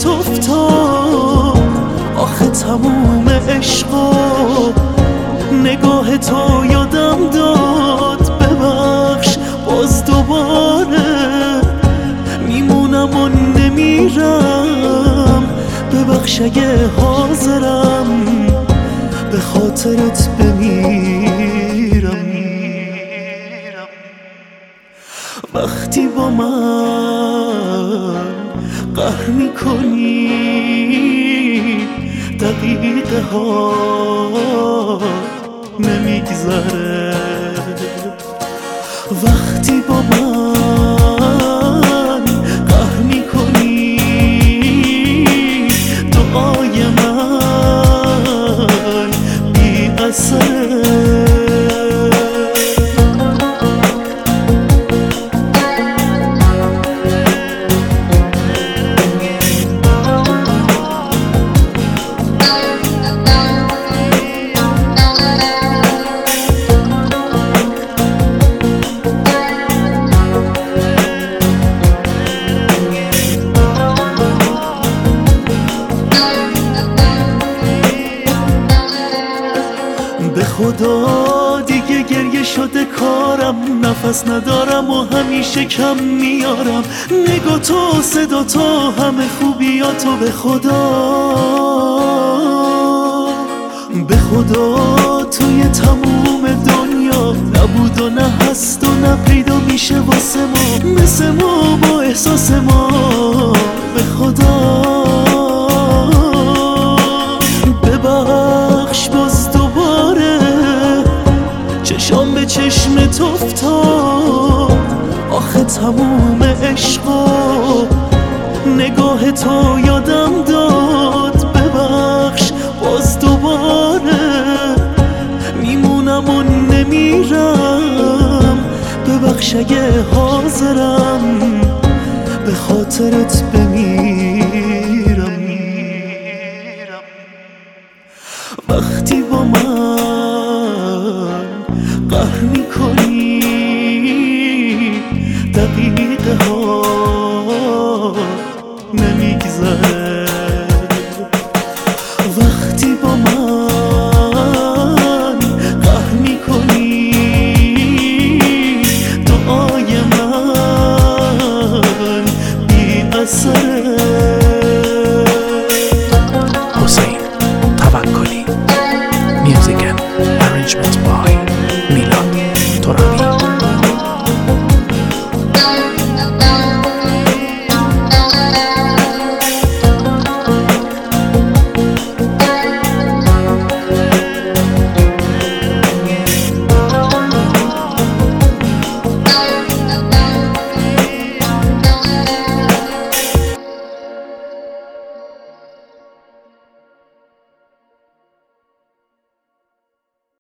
چشمت افتاد، آخه تموم عشقا نگاه تو یادم داد. ببخش باز دوباره میمونم و نمیرم، ببخش اگه حاضرم به خاطرت بمیرم. وقتی با من قهر میکنی دقیقه ها نمیگذره، وقتی با من قهر میکنی دعای من بی اثره. به خدا دیگه گریه شده کارم، نفس ندارم و همیشه کم میارم. نگاه تو، صدا تو، همه خوبیاتو به خدا توی تموم دنیا نبود و نه هست و نه پیدا میشه واسه ما، مثل ما با احساس ما. به خدا ببخش باز دوباره چشام به چشمت افتاد، آخه تموم عشقا نگاه تو یادم داد. ببخش باز دوباره میمونم و نمیرم، ببخش اگه حاضرم به خاطرت بمیرم. وقتی با من قهر میکنی دقیقه ها نمیگذره، وقتی با من قهر میکنی دعای من بی اثره. حسین توکلی. Music and arrangement by میلاد ترابی.